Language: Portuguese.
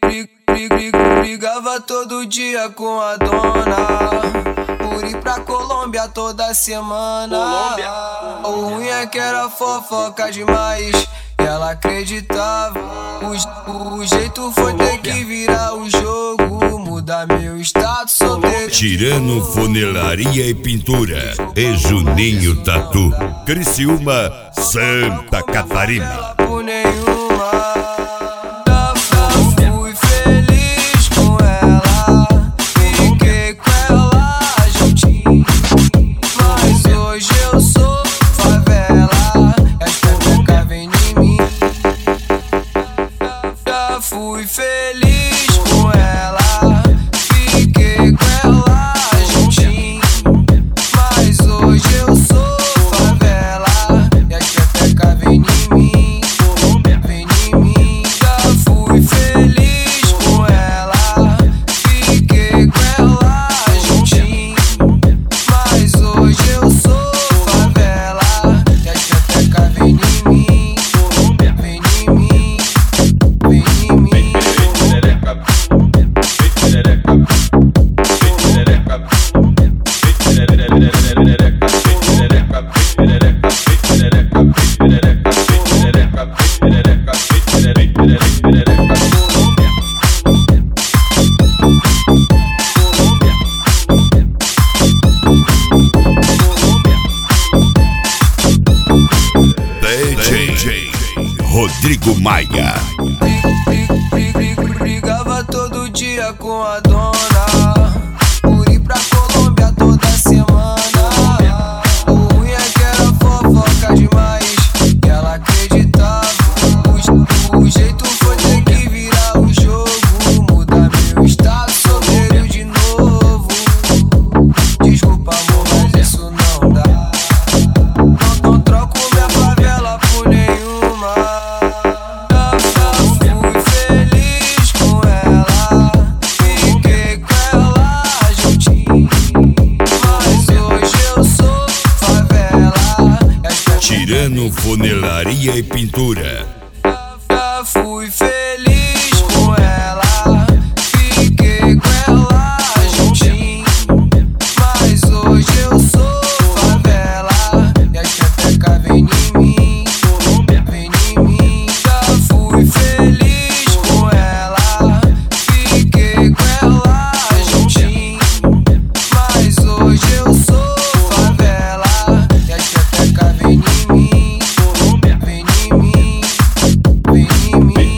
Brigava todo dia com a dona por ir pra Colômbia toda semana. O ruim é que era fofoca demais e ela acreditava. O jeito foi ter que virar o jogo, mudar meu status solteiro. Tirano Funelaria e Pintura e Juninho Tatu, Criciúma, Santa Catarina. Por nenhuma, fui feliz com ela, fiquei com ela juntinho. Mas hoje eu sou favela, as pepeca vem em mim. Já fui feliz com ela, fiquei com ela juntinho. Mas hoje eu sou favela, e as pepeca vem em mim. Vem em mim. Já fui feliz com ela, fiquei com ela juntinho. Mas hoje eu sou favela, e as pepeca vem em mim. Vem em mim. Vem em mim. DJ Rodrigo Maia. Brigava todo dia com a dona por ir pra Colômbia toda semana. O ruim é que era fofoca demais e ela acreditava. O jeito foi ter que virar o jogo, mudar meu status solteiro de novo. Desculpa amor, mas isso não dá. Não troco minha favela por nenhuma. Fui feliz com ela, fiquei com ela juntinho. Mas hoje eu sou favela, Tirano Funelaria e Pintura. já fui feliz com ela, fiquei com ela juntinho. Mas hoje eu sou favela, e as pepeca vem em mim. Vem em mim. Já fui feliz com ela, fiquei com ela juntinho. Mas hoje eu sou favela, e as pepeca vem em mim. Vem em mim. Vem em mim.